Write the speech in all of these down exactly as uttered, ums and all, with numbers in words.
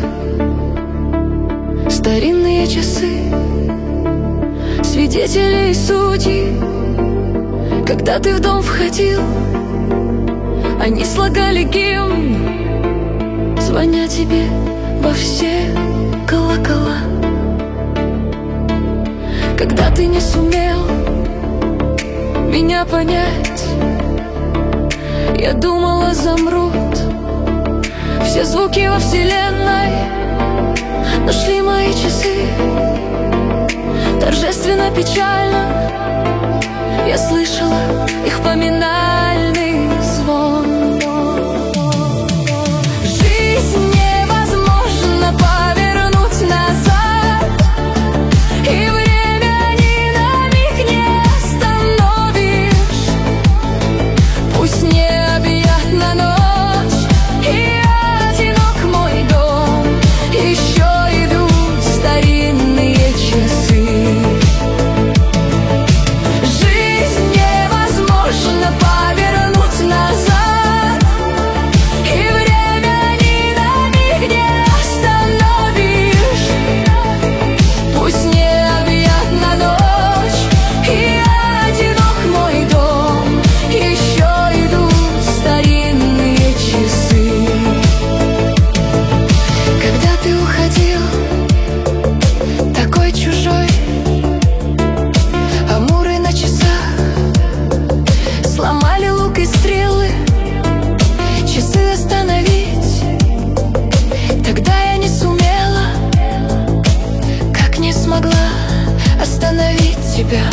Старинные часы, свидетели и судьи. Когда ты в дом входил, они слагали гимн, звоня тебе во все колокола. Когда ты не сумел меня понять, я думала, замрут все звуки во вселенной. Нашли мои часы, торжественно, печально я слышала их поминальный звон. Жизнь невозможно повернуть назад, и время ни на миг не остановишь. Пусть необъятна ночь и одинок мой дом, еще идут старинные часы. Жизнь невозможно повернуть назад, и время ни на миг не остановишь. Пусть необъятна ночь и одинок мой дом, еще идут старинные часы. Когда ты уходил, такой чужой, амуры на часах сломали лук и стрелы, часы остановить. Тогда я не сумела, как не смогла остановить тебя.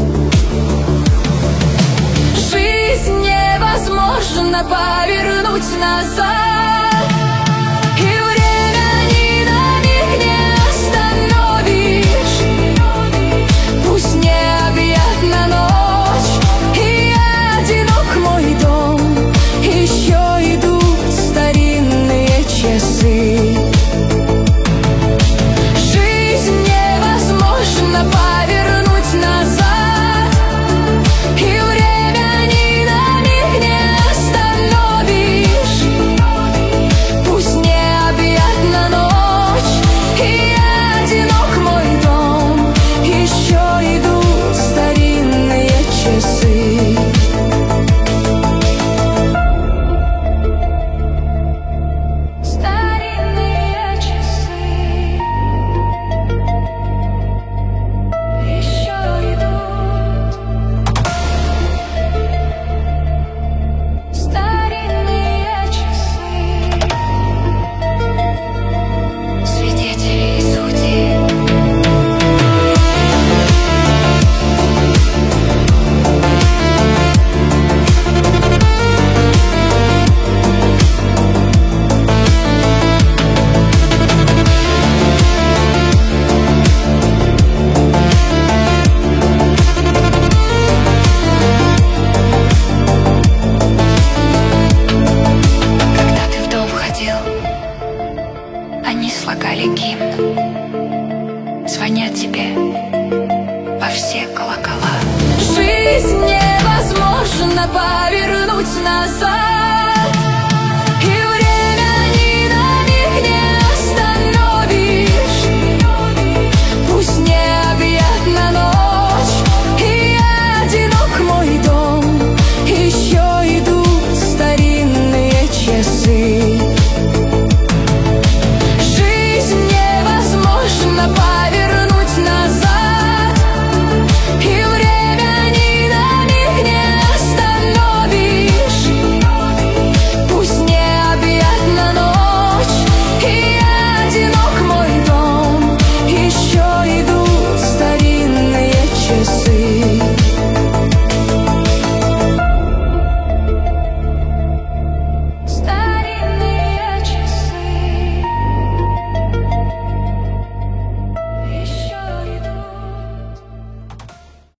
Жизнь невозможно повернуть назад, и время ни на миг не остановишь. Пусть необъятна ночь и одинок мой дом, еще идут старинные часы. Жизнь невозможно повернуть назад, и время ни на миг не остановишь. Пусть необъятна ночь и одинок мой дом, еще идут старинные часы. Старинные часы еще идут. Старинные часы, свидетели и судьи. Когда ты в дом входил, они слагали гимн, звоня тебе во все колокола. Жизнь невозможно повернуть назад,